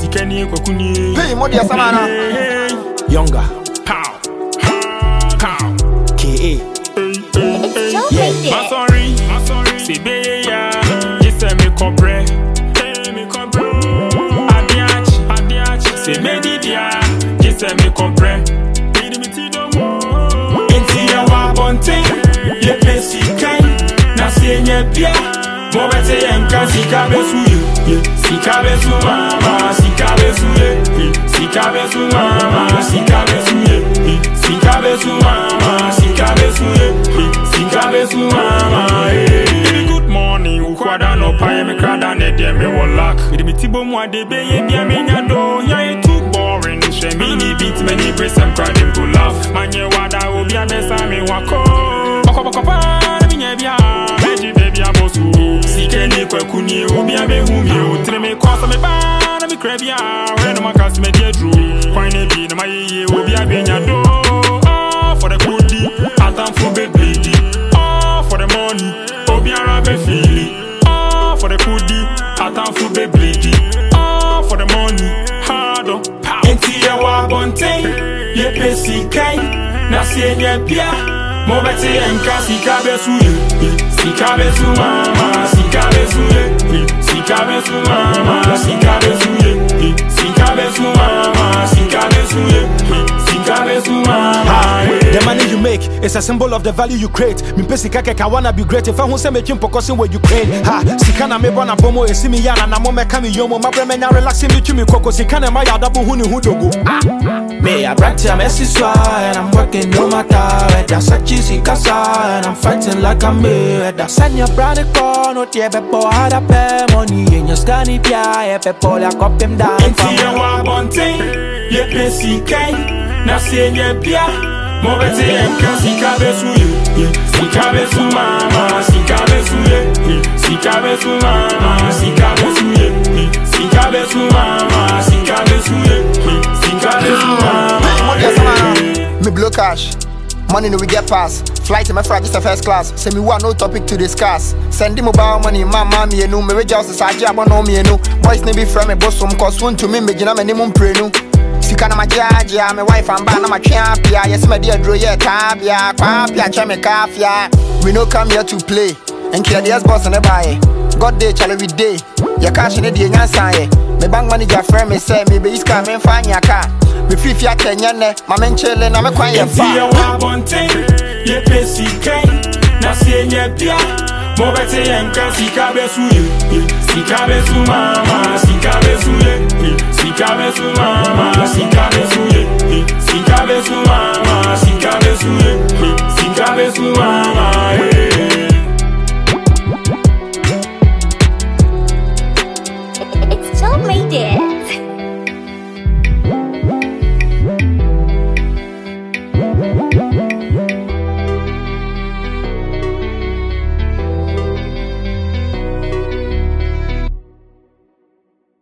Sikeni Kokuni. Hey, Modia Samana. Younger. Pow. Pow. K.A. Yeah. My sorry. Sibe ya. Yes, me compre. Me compre. Adiach. Se me didia. Yes, me compre. Inti ya wa bonte. Ye pesi kai. Na sienye pia. Mobete yenka sika besu ye. Sika besu mama. Sika besu ye. Sika besu mama. Sika besu ye. Sika besu mama. Sika besu ye. Sika besu mama. Good morning. Ukwada no paye me krada ne de me wolak. Me tibo mo ade be ye bia me nyado. Ya it too boring. She me ni beat me ni brace and cry them go laugh. Manye wada obi abesa me wako. Boko pa me nya bia. Meji baby abosu. Sikeni kwekuni obi abehumi o. Tre me kosa me ba na me krabia. When no makas me dey drew. Kwine bi na maye obi abenya do. For the goodie, atam for baby. For the money, obi arabe feely. For the goodie, atam for baby. For the money, hardo. Enti ya wa bonte, ye pesi kai. Na sienye pia, mobete yenka sika besu ye. Sika besu mama, sika besu ye. Sika besu mama, sika besu ye. Sika besu mama, sika besu ye. Sika besu mama. The money you make is a symbol of the value you create. Me pesi kake I wanna be great. If I won't say me chimpo kosin where Ukraine. Ha, sikana me bona bomo e simi yana na mo me kami yomo. Mabre me nya relaxing me chimi koko. Sikana ma yada bu huni hudogo. Me a brat ya messy swa and I'm working no matter. That's a cheesy casa and I'm fighting like a me. That's send your brother call no tie bepo hada pay money in your scanny pia e bepo la cop them down. Enti ya wa bonte, ye pesi kai. Na sienye pia. Mobete yenka sika besu ye. Sika besu mama. Sika besu ye. Sika besu mama. Sika besu ye. Sika besu mama. Sika besu ye. Sika besu mama. Modia Samana. Me blow cash. Money no we get pass. Flight in my flight just a first class. Say me want no topic to discuss. Send him mobile money, mama me no. Me just society abono me no. Boys ne be friend me boss some cause one to me jina me nimum pray no. Sika na my judge, my wife and ba na my champion. Yes, my dear draw yeah tabia. Kwapia chame kafia. We no come here to play. And kill the boss and buy. God day chale we day. Your cash in the day nyansa ye. Me bank manager friend me say me be iska me find your car. Me free fia Kenya ne. Ma men chele na me kwan ye fa. Enti ya wa bonte, ye pesi kai. Na sienye pia. Mobete yenka sika besu ye. Sika besu mama. Sika besu ye. Sika besu mama. Sika besu ye. Sika besu mama. Sika besu ye. Sika besu mama.